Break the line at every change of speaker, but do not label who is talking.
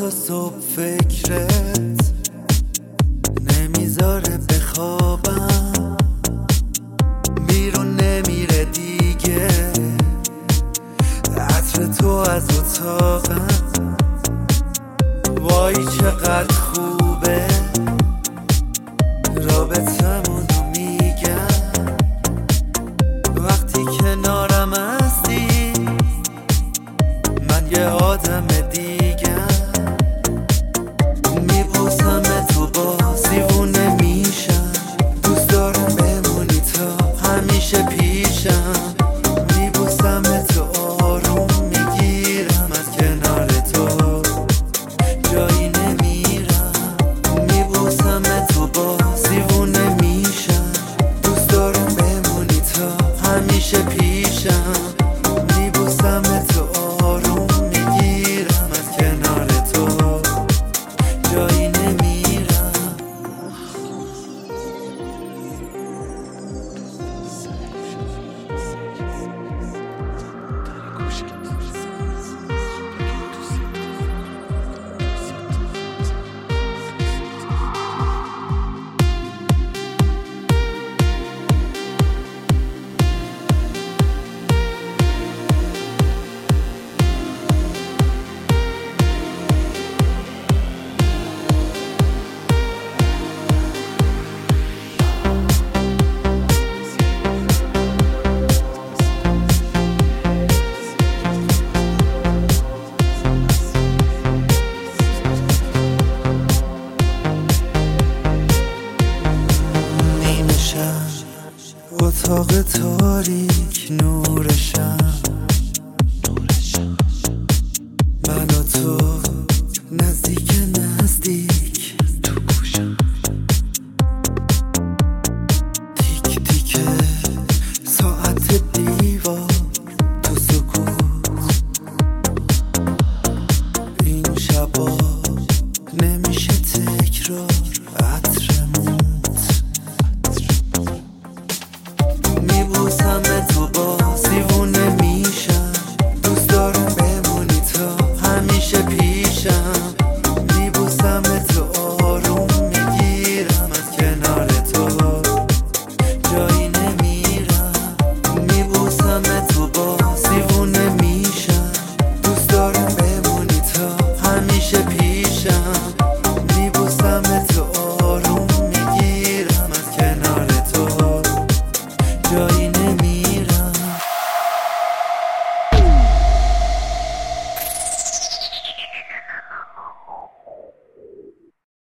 تا صبح فکرت نمیذاره بخوابم، بیرون نمیره دیگه عطر تو از اتاقم. وای چقدر خوبه رابطمونو میگم، وقتی کنارم هستی من یه آدم دیگم. میبوسم تو باز دیوونه میشم، دوست دارم بمونی تا همیشه پیشم. میبوسم تو آروم میگیرم، از کنار تو جایی نمیرم. میبوسم تو باز دیوونه میشم، دوست دارم بمونی تا همیشه پیشم. میبوسم تو آروم میگیرم، از کنار تو جایی نمیرم. اتاق تاریک نور شب